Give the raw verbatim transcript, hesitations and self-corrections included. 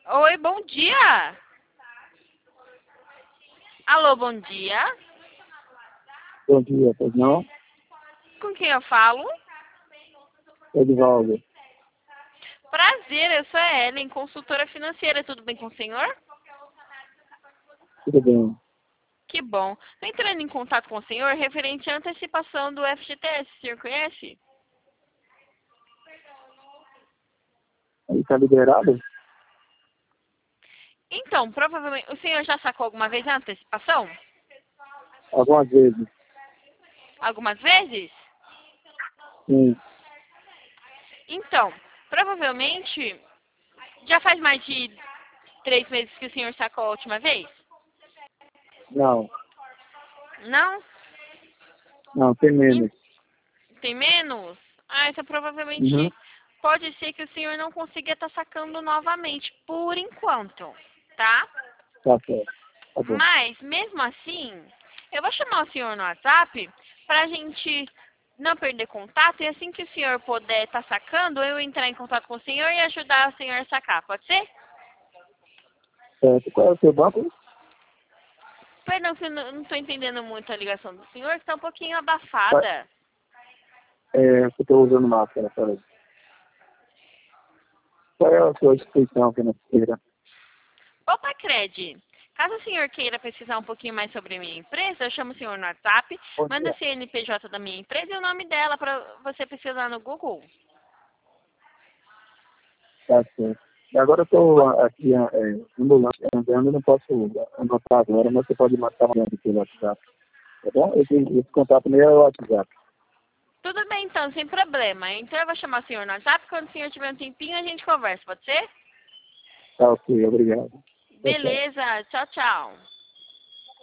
Oi, bom dia. Alô, bom dia. Bom dia, pois não? Com quem eu falo? Edivaldo. Prazer, eu sou a Ellen, consultora financeira. Tudo bem com o senhor? Tudo bem. Que bom. Estou entrando em contato com o senhor referente à antecipação do F G T S. O senhor conhece? Aí tá liberado? Então, provavelmente... O senhor já sacou alguma vez a antecipação? Algumas vezes. Algumas vezes? Sim. Então, provavelmente... Já faz mais de três meses que o senhor sacou a última vez? Não. Não? Não, tem menos. Tem menos? Ah, então provavelmente Uhum. pode ser que o senhor não consiga estar sacando novamente, por enquanto, tá? Tá certo. Tá bom. Mas, mesmo assim, eu vou chamar o senhor no WhatsApp pra gente não perder contato e assim que o senhor puder estar sacando, eu entrar em contato com o senhor e ajudar o senhor a sacar, pode ser? Certo. Qual é o seu banco? Perdão que eu não não tô entendendo muito a ligação do senhor, que tá um pouquinho Qual- abafada. É, eu estou usando máscara, peraí. Qual é a sua instituição financeira? Opa, Cred, caso o senhor queira pesquisar um pouquinho mais sobre a minha empresa, eu chamo o senhor no WhatsApp, Bom manda dia. o C N P J da minha empresa e o nome dela para você pesquisar no Google. Tá certo. E agora eu estou aqui é, ambulante, andando, não posso anotar agora, mas você pode marcar mandando pelo WhatsApp. Tá bom? Esse, esse contato meu é o WhatsApp. Tudo bem, então, sem problema. Então eu vou chamar o senhor no WhatsApp, quando o senhor tiver um tempinho a gente conversa, pode ser? Tá ok, obrigado. Tchau, tchau. Beleza, tchau, tchau.